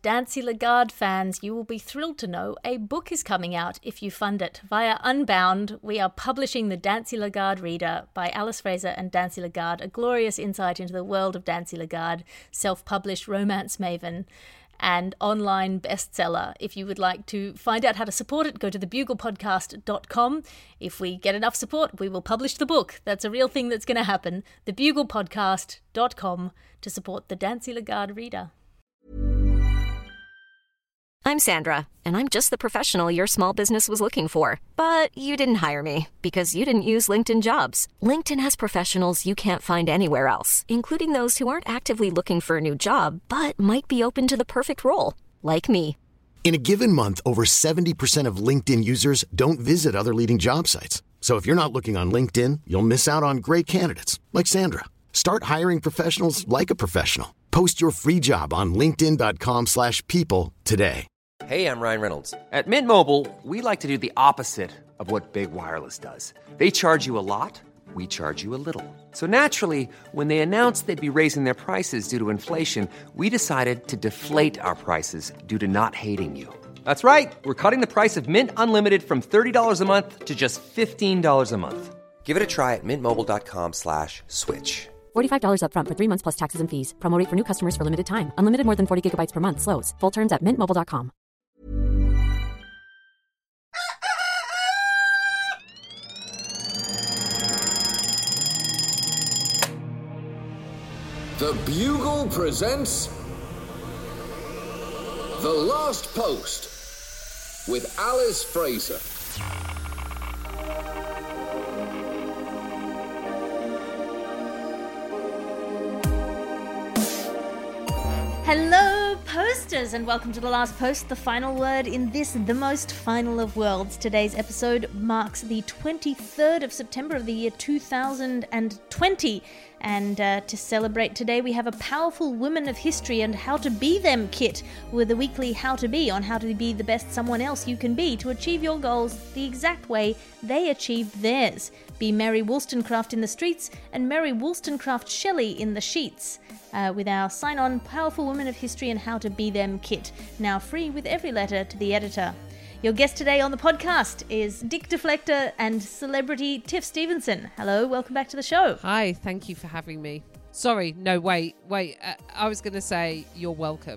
Dancy Lagarde fans, you will be thrilled to know a book is coming out if you fund it. Via Unbound, we are publishing the Dancy Lagarde Reader by Alice Fraser and Dancy Lagarde, a glorious insight into the world of Dancy Lagarde, self-published romance maven and online bestseller. If you would like to find out how to support it, go to thebuglepodcast.com. If we get enough support, we will publish the book. That's a real thing that's going to happen. Thebuglepodcast.com to support the Dancy Lagarde Reader. I'm Sandra, and I'm just the professional your small business was looking for. But you didn't hire me because you didn't use LinkedIn Jobs. LinkedIn has professionals you can't find anywhere else, including those who aren't actively looking for a new job, but might be open to the perfect role, like me. In a given month, over 70% of LinkedIn users don't visit other leading job sites. So if you're not looking on LinkedIn, you'll miss out on great candidates, like Sandra. Start hiring professionals like a professional. Post your free job on linkedin.com/people today. Hey, I'm Ryan Reynolds. At Mint Mobile, we like to do the opposite of what Big Wireless does. They charge you a lot, we charge you a little. So naturally, when they announced they'd be raising their prices due to inflation, we decided to deflate our prices due to not hating you. That's right. We're cutting the price of Mint Unlimited from $30 a month to just $15 a month. Give it a try at mintmobile.com/switch. $45 up front for 3 months plus taxes and fees. Promo rate for new customers for limited time. Unlimited more than 40 gigabytes per month. Slows full terms at mintmobile.com. The Bugle presents The Last Post with Alice Fraser. Hello, posters, and welcome to The Last Post, the final word in this, the most final of worlds. Today's episode marks the 23rd of September of the year 2020, and to celebrate today, we have a powerful Women of History and How to Be Them kit with a weekly How to Be on how to be the best someone else you can be to achieve your goals the exact way they achieved theirs. Be Mary Wollstonecraft in the streets and Mary Wollstonecraft Shelley in the sheets. With our sign-on Powerful Women of History and How to Be Them kit, now free with every letter to the editor. Your guest today on the podcast is Dick Deflector and celebrity Tiff Stevenson. Hello, welcome back to the show. Hi, thank you for having me. Sorry, no, wait. I was going to say you're welcome.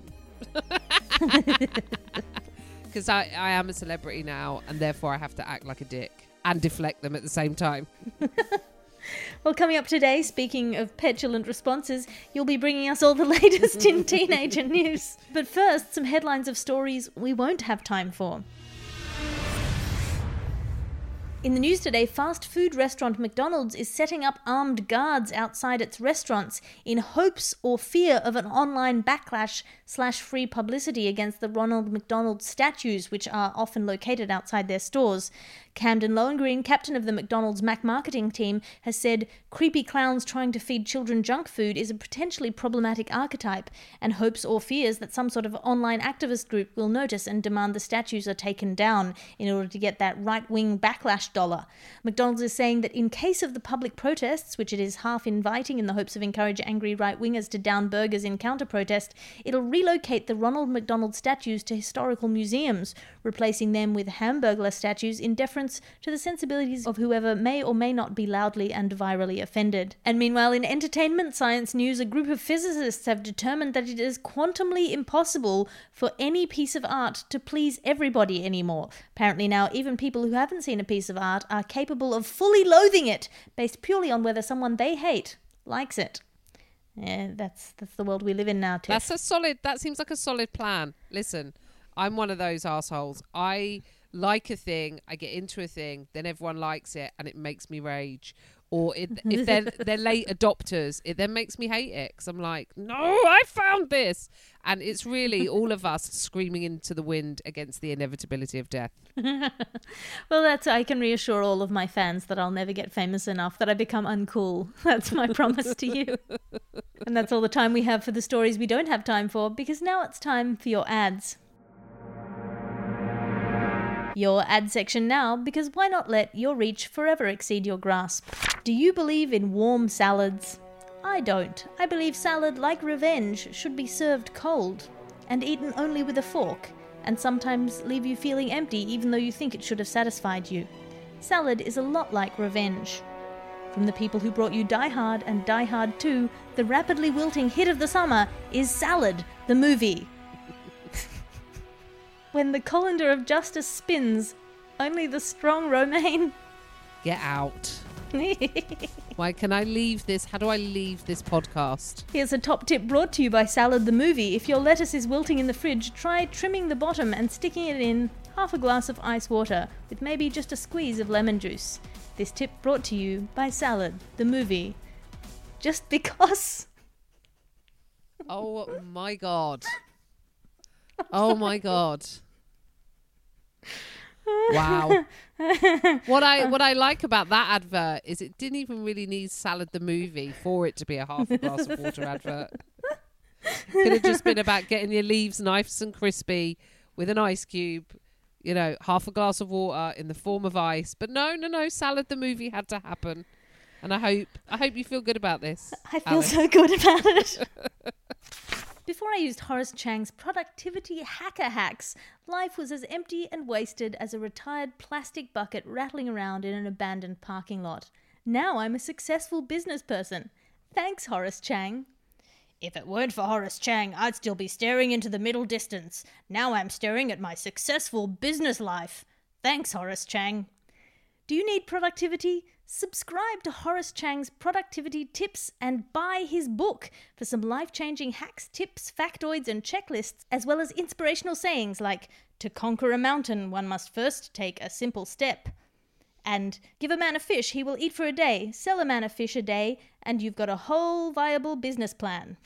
Because I am a celebrity now, and therefore I have to act like a dick and deflect them at the same time. Well, coming up today, speaking of petulant responses, you'll be bringing us all the latest in teenager news. But first, some headlines of stories we won't have time for. In the news today, fast food restaurant McDonald's is setting up armed guards outside its restaurants in hopes or fear of an online backlash/free publicity against the Ronald McDonald statues, which are often located outside their stores. Camden Lowengreen, captain of the McDonald's Mac marketing team, has said creepy clowns trying to feed children junk food is a potentially problematic archetype, and hopes or fears that some sort of online activist group will notice and demand the statues are taken down in order to get that right-wing backlash dollar. McDonald's is saying that in case of the public protests, which it is half inviting in the hopes of encourage angry right-wingers to down burgers in counter-protest, it'll relocate the Ronald McDonald statues to historical museums, replacing them with Hamburglar statues in deference to the sensibilities of whoever may or may not be loudly and virally offended. And meanwhile, in entertainment science news, a group of physicists have determined that it is quantumly impossible for any piece of art to please everybody anymore. Apparently now, even people who haven't seen a piece of art are capable of fully loathing it, based purely on whether someone they hate likes it. Yeah, that's the world we live in now, Tiff. That seems like a solid plan. Listen, I'm one of those assholes. I like a thing, I get into a thing, then everyone likes it and it makes me rage. Or if they're late adopters, it then makes me hate it because I'm like, no, I found this. And it's really all of us screaming into the wind against the inevitability of death. Well, I can reassure all of my fans that I'll never get famous enough that I become uncool. That's my promise to you. And that's all the time we have for the stories we don't have time for, because now it's time for your ads. Your ad section now, because why not let your reach forever exceed your grasp? Do you believe in warm salads? I don't. I believe salad, like revenge, should be served cold. and eaten only with a fork, and sometimes leave you feeling empty even though you think it should have satisfied you. Salad is a lot like revenge. From the people who brought you Die Hard and Die Hard 2, the rapidly wilting hit of the summer is Salad, the movie. When the colander of justice spins, only the strong remain. Get out. Why can I leave this? How do I leave this podcast? Here's a top tip brought to you by Salad the movie. If your lettuce is wilting in the fridge, try trimming the bottom and sticking it in half a glass of ice water with maybe just a squeeze of lemon juice. This tip brought to you by Salad the movie. Just because. Oh my god. Oh my god. Wow. What I like about that advert is it didn't even really need Salad the movie for it to be a half a glass of water advert. Could have just been about getting your leaves nice and crispy with an ice cube, half a glass of water in the form of ice. But no, Salad the movie had to happen. And I hope you feel good about this. I feel so good about it. Before I used Horace Chang's productivity hacker hacks, life was as empty and wasted as a retired plastic bucket rattling around in an abandoned parking lot. Now I'm a successful business person. Thanks, Horace Chang. If it weren't for Horace Chang, I'd still be staring into the middle distance. Now I'm staring at my successful business life. Thanks, Horace Chang. Do you need productivity? Subscribe to Horace Chang's productivity tips and buy his book for some life-changing hacks, tips, factoids and checklists, as well as inspirational sayings like, to conquer a mountain, one must first take a simple step. And give a man a fish, he will eat for a day. Sell a man a fish a day, and you've got a whole viable business plan.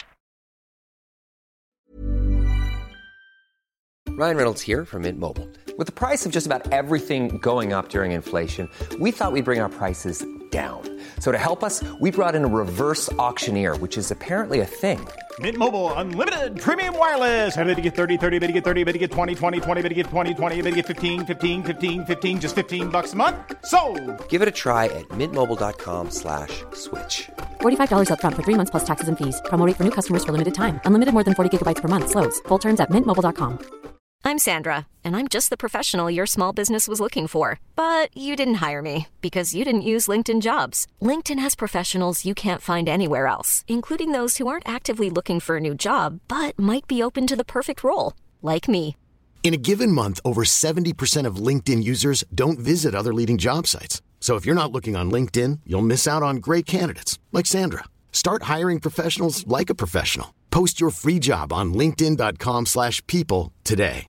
Ryan Reynolds here from Mint Mobile. With the price of just about everything going up during inflation, we thought we'd bring our prices down. So to help us, we brought in a reverse auctioneer, which is apparently a thing. Mint Mobile Unlimited Premium Wireless. How to get 30, 30, bit to get 30, bit to get 20, 20, 20, bit to get 20, 20, bit to get 15, 15, 15, 15, just $15 a month? Sold! Give it a try at mintmobile.com/switch. $45 up front for 3 months plus taxes and fees. Promo rate for new customers for limited time. Unlimited more than 40 gigabytes per month. Slows full terms at mintmobile.com. I'm Sandra, and I'm just the professional your small business was looking for. But you didn't hire me because you didn't use LinkedIn Jobs. LinkedIn has professionals you can't find anywhere else, including those who aren't actively looking for a new job, but might be open to the perfect role, like me. In a given month, over 70% of LinkedIn users don't visit other leading job sites. So if you're not looking on LinkedIn, you'll miss out on great candidates like Sandra. Start hiring professionals like a professional. Post your free job on linkedin.com/people today.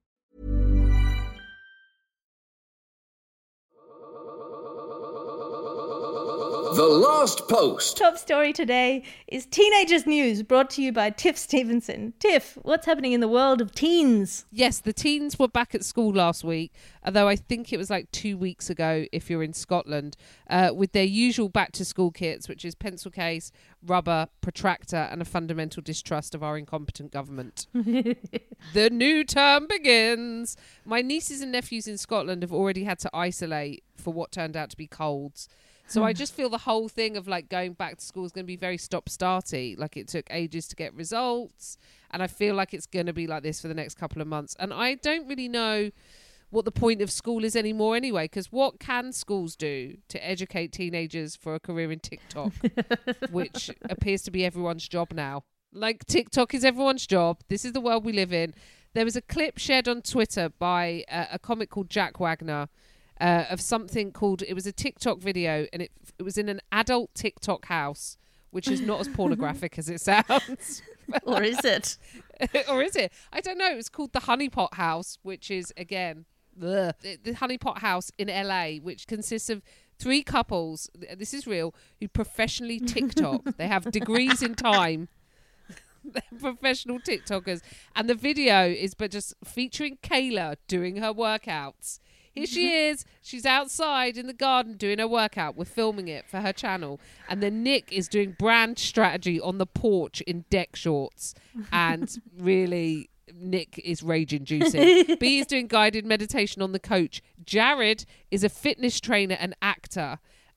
The Last Post. Top story today is Teenagers News, brought to you by Tiff Stevenson. Tiff, what's happening in the world of teens? Yes, the teens were back at school last week, although I think it was like 2 weeks ago if you're in Scotland, with their usual back-to-school kits, which is pencil case, rubber, protractor, and a fundamental distrust of our incompetent government. The new term begins. My nieces and nephews in Scotland have already had to isolate for what turned out to be colds. So I just feel the whole thing of like going back to school is going to be very stop-starty. Like it took ages to get results. And I feel like it's going to be like this for the next couple of months. And I don't really know what the point of school is anymore anyway, because what can schools do to educate teenagers for a career in TikTok, which appears to be everyone's job now. Like TikTok is everyone's job. This is the world we live in. There was a clip shared on Twitter by a comic called Jack Wagner, of something called, it was a TikTok video, and it was in an adult TikTok house, which is not as pornographic as it sounds. Or is it? Or is it? I don't know. It was called the Honeypot House, which is, again, the Honeypot House in LA, which consists of 3 couples, this is real, who professionally TikTok. They have degrees in time. They're professional TikTokers. And the video is but just featuring Kayla doing her workouts. Here she is. She's outside in the garden doing her workout. We're filming it for her channel. And then Nick is doing brand strategy on the porch in deck shorts. And really, Nick is rage-inducing. B is doing guided meditation on the couch. Jared is a fitness trainer and actor.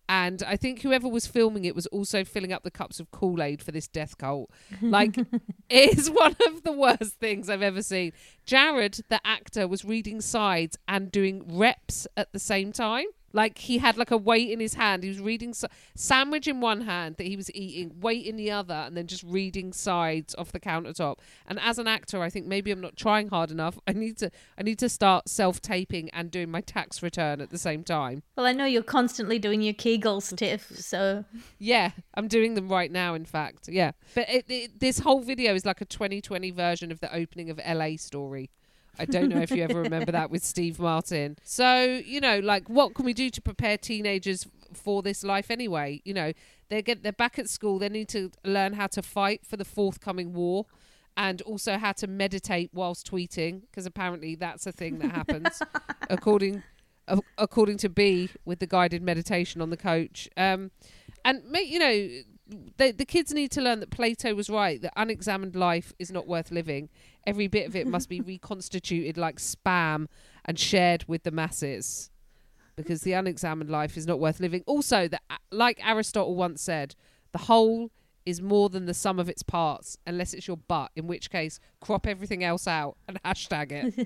And I think whoever was filming it was also filling up the cups of Kool-Aid for this death cult. Like, it is one of the worst things I've ever seen. Jared, the actor, was reading sides and doing reps at the same time. Like, he had like a weight in his hand. He was reading sandwich in one hand that he was eating, weight in the other, and then just reading sides off the countertop. And as an actor, I think maybe I'm not trying hard enough. I need to start self-taping and doing my tax return at the same time. Well, I know you're constantly doing your Kegels, Tiff, so... Yeah, I'm doing them right now, in fact. Yeah. But this whole video is like a 2020 version of the opening of LA Story. I don't know if you ever remember that with Steve Martin. So, you know, like, what can we do to prepare teenagers for this life anyway? You know, they're back at school. They need to learn how to fight for the forthcoming war and also how to meditate whilst tweeting, because apparently that's a thing that happens, according to B with the guided meditation on the coach. And, you know, the kids need to learn that Plato was right, that unexamined life is not worth living. Every bit of it must be reconstituted like spam and shared with the masses, because the unexamined life is not worth living. Also, that, like Aristotle once said, the whole is more than the sum of its parts, unless it's your butt, in which case crop everything else out and hashtag it.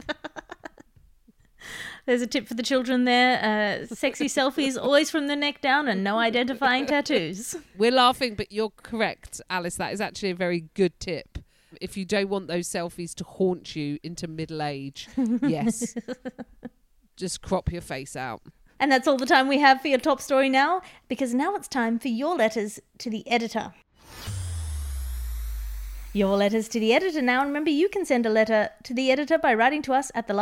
There's a tip for the children there. Sexy selfies always from the neck down and no identifying tattoos. We're laughing, but you're correct, Alice. That is actually a very good tip. If you don't want those selfies to haunt you into middle age, yes, just crop your face out. And that's all the time we have for your top story now, because now it's time for your letters to the editor. Your letters to the editor now. And remember, you can send a letter to the editor by writing to us at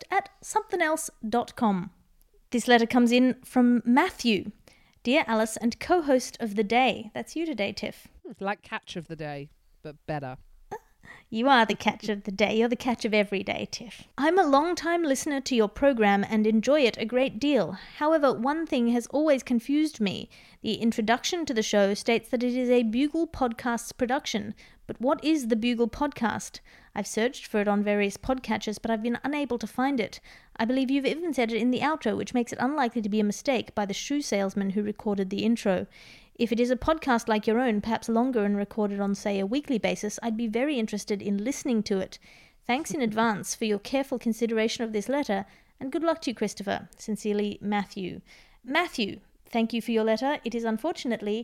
thelastpost@somethingelse.com. This letter comes in from Matthew. Dear Alice and co-host of The Day. That's you today, Tiff. Like catch of the day, but better. You are the catch of the day. You're the catch of every day, Tiff. I'm a long-time listener to your program and enjoy it a great deal. However, one thing has always confused me. The introduction to the show states that it is a Bugle Podcasts production. But what is the Bugle Podcast? I've searched for it on various podcatchers, but I've been unable to find it. I believe you've even said it in the outro, which makes it unlikely to be a mistake by the shoe salesman who recorded the intro. If it is a podcast like your own, perhaps longer and recorded on, say, a weekly basis, I'd be very interested in listening to it. Thanks in advance for your careful consideration of this letter, and good luck to you, Christopher. Sincerely, Matthew. Matthew, thank you for your letter. It is unfortunately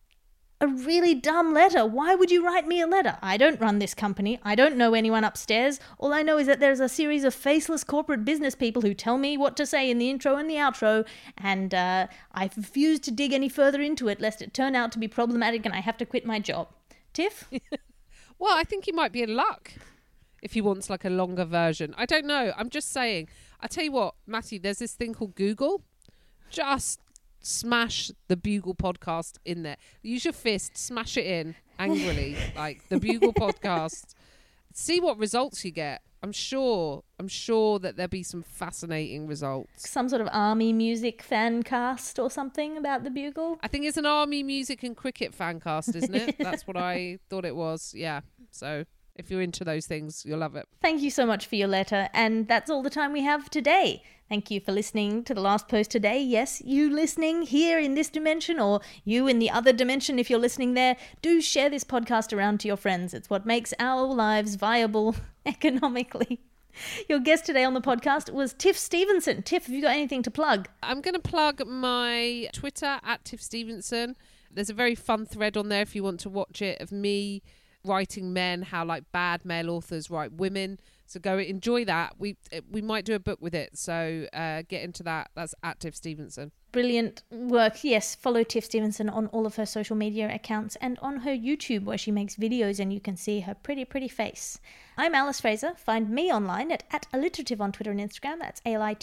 a really dumb letter. Why would you write me a letter? I don't run this company. I don't know anyone upstairs. All I know is that there's a series of faceless corporate business people who tell me what to say in the intro and the outro, and I refuse to dig any further into it lest it turn out to be problematic and I have to quit my job. Tiff? Well, I think he might be in luck if he wants like a longer version. I don't know. I'm just saying. I tell you what, Matthew, there's this thing called Google. Just smash the Bugle Podcast in there. Use your fist, smash it in angrily, like the Bugle Podcast. See what results you get. I'm sure that there'll be some fascinating results. Some sort of army music fan cast or something about the Bugle? I think it's an army music and cricket fan cast, isn't it? That's what I thought it was. Yeah. So if you're into those things, you'll love it. Thank you so much for your letter. And that's all the time we have today. Thank you for listening to The Last Post today. Yes, you listening here in this dimension, or you in the other dimension if you're listening there. Do share this podcast around to your friends. It's what makes our lives viable economically. Your guest today on the podcast was Tiff Stevenson. Tiff, have you got anything to plug? I'm going to plug my Twitter at Tiff Stevenson. There's a very fun thread on there if you want to watch it, of me writing men, how like bad male authors write women. So go enjoy that. We might do a book with it. So get into that. That's at Tiff Stevenson. Brilliant work. Yes, follow Tiff Stevenson on all of her social media accounts and on her YouTube, where she makes videos and you can see her pretty face. I'm Alice Fraser. Find me online at alliterative on Twitter and Instagram. That's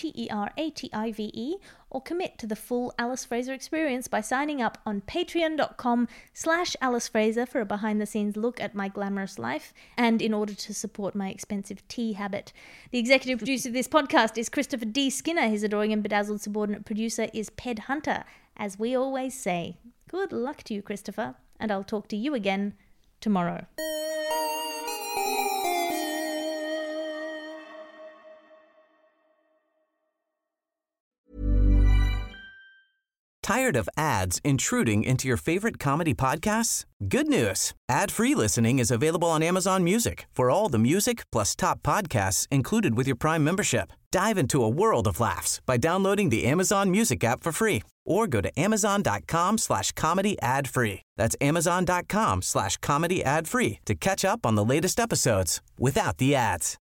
ALITERATIVE. Or commit to the full Alice Fraser experience by signing up on patreon.com/Alice Fraser for a behind-the-scenes look at my glamorous life, and in order to support my expensive tea habit. The executive producer of this podcast is Christopher D. Skinner. His adoring and bedazzled subordinate producer is Ped Hunter. As we always say, good luck to you, Christopher, and I'll talk to you again tomorrow. Tired of ads intruding into your favorite comedy podcasts? Good news. Ad-free listening is available on Amazon Music for all the music plus top podcasts included with your Prime membership. Dive into a world of laughs by downloading the Amazon Music app for free or go to amazon.com/comedy ad-free. That's amazon.com/comedy ad-free to catch up on the latest episodes without the ads.